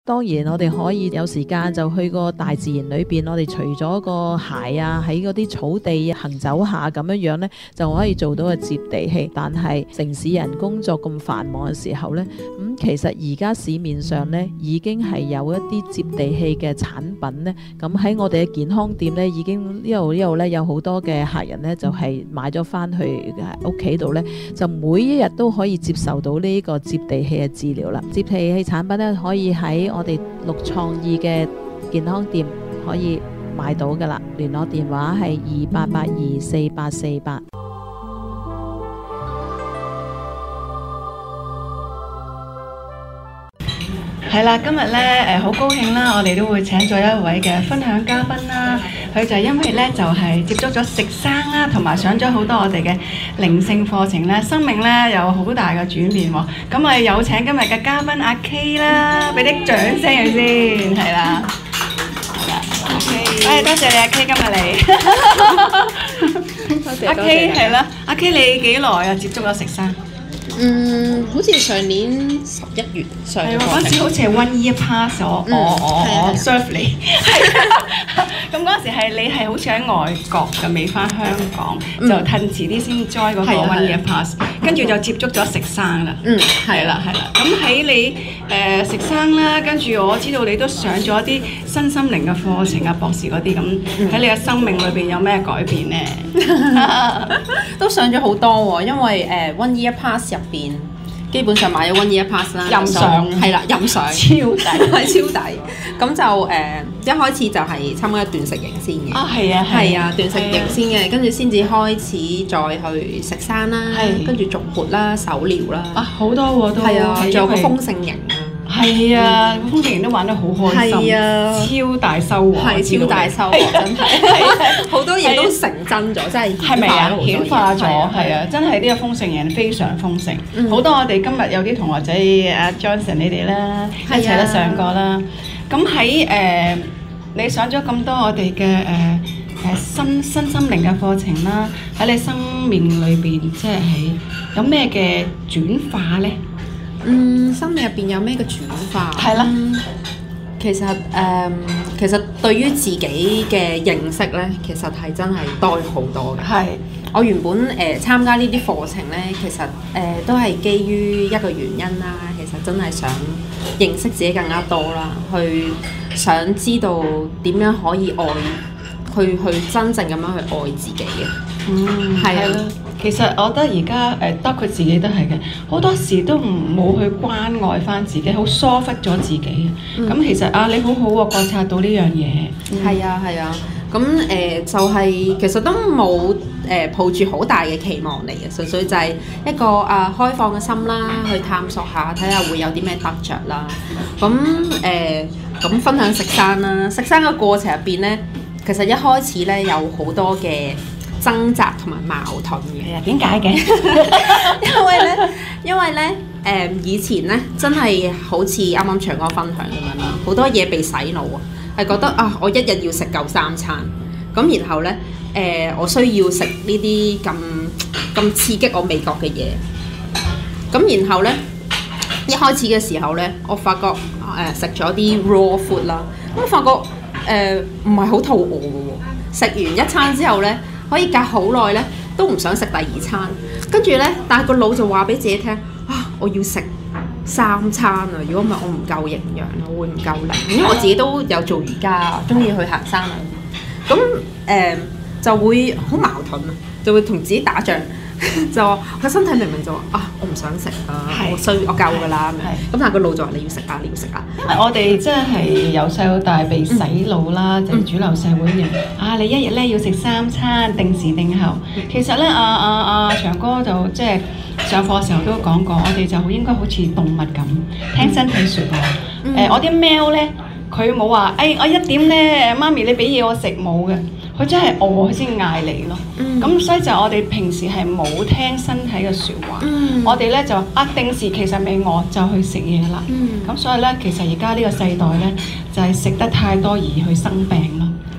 當然我哋可以有時間就去個大自然裏邊，我哋除咗個鞋啊，喺嗰啲草地行走下咁樣呢，就可以做到個接地氣。但係城市人工作咁繁忙嘅時候呢，其實而家市面上呢已經係有一啲接地氣嘅產品呢。咁喺我哋嘅健康店呢，已經一路呢有好多嘅客人呢，就係買咗翻去屋企度呢，就每一日都可以接受到呢個接地氣嘅治療啦。接地氣產品呢，可以喺我哋綠創意嘅健康店可以買到㗎喇，聯絡電話係28824848。 係啦，今日咧好高興啦，我哋都會請咗一位嘅分享嘉賓啦。佢就因為咧就係接觸咗食生啦，同埋上咗好多我哋嘅靈性課程咧，生命咧有好大嘅轉變喎。咁我哋有請今日嘅嘉賓阿 K 啦，俾啲掌聲佢先，係啦。阿 K， 多謝你阿 K 今日嚟。多謝阿 K 係啦，阿 K 你幾耐啊接觸咗食生？ 好似上年11月上嘅課程， 嗰陣時好似係 1 year pass 我 serve 你，咁嗰陣時係你係好似喺外國嘅，未翻香港，就褪遲啲先 join 嗰個 1 year pass， 跟住就接觸咗食生啦。係啦。咁喺你食生啦，跟住我知道你都上咗一啲身心靈嘅課程啊，博士嗰啲咁，喺你嘅生命裏邊有咩改變呢？ 都上咗好多喎，因為1 year pass 入邊基本上買咗1 year pass 啦， 任上係啦，任上超抵， 係超抵。咁就一開始就係參加斷食營先嘅。係啊，斷食營先嘅，跟住先至開始再去食生啦，跟住續活啦、手療啦。 好多喎都。係啊， 仲有個豐盛營啊。 係啊，豐盛營都玩得好開心， 係啊， 超大收穫， 係超大收穫，真係好多嘢都成真咗，真係係咪啊？顯化咗，係啊，真係呢個豐盛營非常豐盛，好多我哋今日有啲同學仔阿 Johnson 你哋啦，一齊都上過啦。咁喺你上咗咁多我哋嘅身心靈嘅課程啦，喺你生命裏邊即係有咩嘅轉化咧？ 生命入邊有咩嘅轉化？係啦，其實對於自己嘅認識咧，其實係真係多咗好多嘅。係，我原本參加呢啲課程咧，其實都係基於一個原因啦。其實真係想認識自己更加多啦，去想知道點樣可以愛，去真正咁樣去愛自己嘅。係啊。 其實我覺得而家包括自己都係嘅，好多時都冇去關愛翻自己，好疏忽咗自己。咁其實你好好喎，覺察到呢樣嘢。 係啊。咁就係其實都冇抱住好大嘅期望嚟嘅，純粹就係一個開放嘅心啦，去探索下，睇下會有啲咩得着啦。咁分享食生啦，食生嘅過程入邊咧，其實一開始咧有好多嘅掙扎同埋矛盾嘅。 點解嘅？ 因為咧以前咧真係好似啱啱長哥分享咁樣啦，好多嘢被洗腦啊，係覺得我一日要食夠3餐，咁然後咧我需要食呢啲咁刺激我味覺嘅嘢，咁然後咧一開始嘅時候咧，我發覺食咗啲 raw food 啦，咁發覺唔係好肚餓嘅喎，食完一餐之後咧，可以隔好耐咧都唔想食第2餐，跟住咧，但係個腦就話俾自己聽，我要食3餐啊！如果唔係我唔夠營養，我會唔夠力。因為我自己都有做瑜伽，中意去行山啊，咁就會好矛盾啊，就會同自己打仗，就話個身體明明就話我唔想食啊，我夠㗎啦咁，但係個腦就話你要食啊，你要食啊。 因為我哋真係由細到大被洗腦啦，就係主流社會嘅你一日咧要食3餐，定時定候。其實咧，長哥就即係上課嘅時候都講過，我哋就應該好似動物咁聽身體説話。我啲貓咧，佢冇話我1點咧，媽咪你俾嘢我食，冇嘅。佢真係餓，佢先嗌你咯。咁所以就我哋平時係冇聽身體嘅説話。我哋咧就定時其實未餓就去食嘢啦。咁所以咧，其實而家呢個世代咧就係食得太多而去生病咯。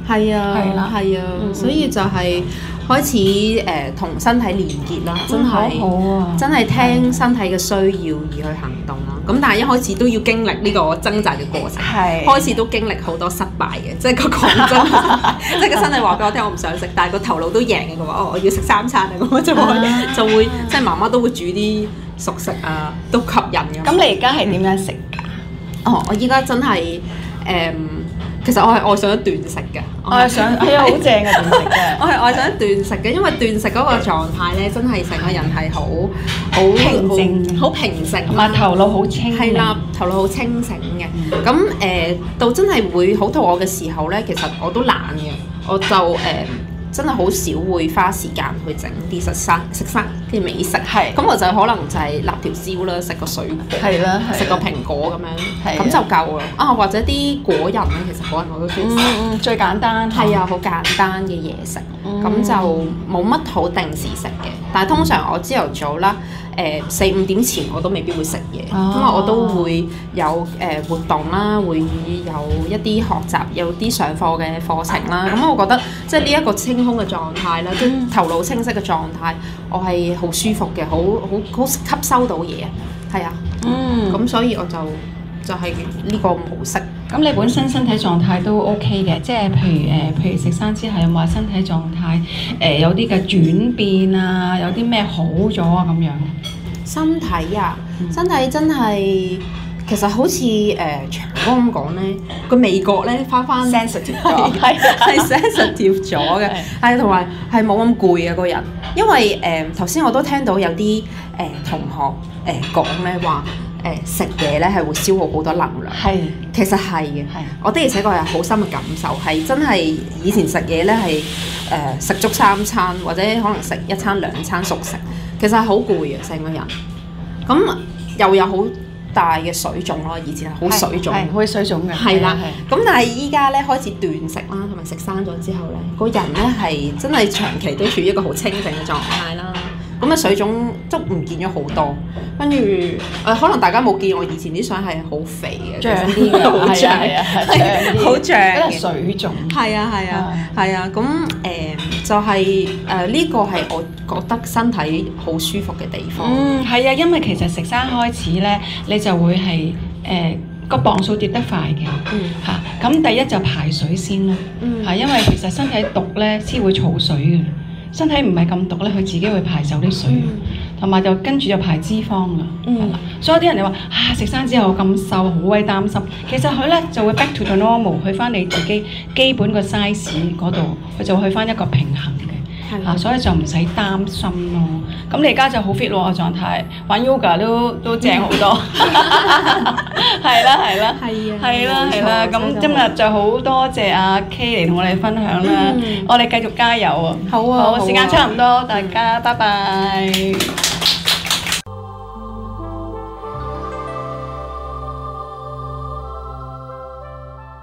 係啊， 係啦係啊，所以就係開始同身體連結啦，真係好啊， 真係聽身體嘅需要而去行動啦。咁但係一開始都要經歷呢個掙扎嘅過程， 係開始都經歷好多失敗嘅，即係個講真，即係個身體話俾我聽我唔想食，但係個頭腦都贏嘅話，我要食3餐啊，咁我就會即係媽媽都會煮啲熟食啊，都吸引嘅。 咁你而家係點樣食㗎？ 哦，我依家真係其實我係愛上咗斷食嘅， 我係想係啊，好正嘅斷食嘅。 我係愛上咗斷食嘅，因為斷食嗰個狀態咧，真係成個人係好平靜好平靜， 同埋頭腦好清。 係啦，頭腦好清醒嘅。咁到真係會好肚餓嘅時候咧，其實我都懶嘅，我就真係好少會花時間去整啲食生嘅美食。 係咁我就可能就係立條蕉啦，食個水果， 係啦， 食個蘋果咁樣， 係咁就夠啦。啊，或者啲果仁咧，其實果仁我都中意食。 最簡單係啊，好簡單嘅嘢食，咁就冇乜好定時食嘅。但係通常我朝頭早啦，4-5點前我都未必會食嘢，因為我都會有活動啦，會有一啲學習，有啲上課嘅課程啦。咁我覺得即係呢一個清空嘅狀態啦，即係頭腦清晰嘅狀態，我係好舒服嘅，好吸收到嘢啊，係啊，咁所以我就係呢個模式。 咁你本身身體狀態都 OK 嘅，即係譬如食生之後有冇話身體狀態有啲嘅轉變啊，有啲咩好咗啊咁樣？ 身體啊，身體真係其實好似長哥咁講咧，個味覺咧翻 sensitive 咗， 係 sensitive 咗嘅，係同埋係冇咁攰啊個人，因為頭先我都聽到有啲同學講咧話。食嘢咧係會消耗好多能量， 係其實係嘅，我的而且確係好深嘅感受，係真係以前食嘢咧係食足3餐或者可能食1餐2餐熟食，其實係好攰嘅成個人，咁又有好大嘅水腫咯，以前係好水腫， 會水腫嘅， 係啦，咁但係依家咧開始斷食啦，同埋食生咗之後咧，個人咧係真係長期都處於一個好清醒嘅狀態啦。咁啊水腫都唔見咗好多，跟住可能大家冇見我以前啲相係好肥嘅， 脹啲嘅， 好脹，好脹嘅水腫。 係啊係啊係啊，咁就係呢個係我覺得身體好舒服嘅地方。 係啊，因為其實食生開始咧，你就會係個磅數跌得快嘅，嚇。咁第一就排水先咯，係因為其實身體毒咧先會儲水嘅。身體唔係咁毒咧，佢自己會排走啲水，同埋就跟住就排脂肪噶，係啦。所以啲人哋話食生之後咁瘦，好鬼擔心。其實佢咧就會 back to the normal， 去翻你自己基本個 size 嗰度，佢就會去翻一個平衡嘅，所以就唔使擔心咯。咁你而家就好 fit 喎，狀態玩 yoga 都正好多，係啦係啦，係啦。咁今日就好多謝阿 K 嚟同我哋分享啦，我哋繼續加油啊！好，時間差唔多，大家拜拜。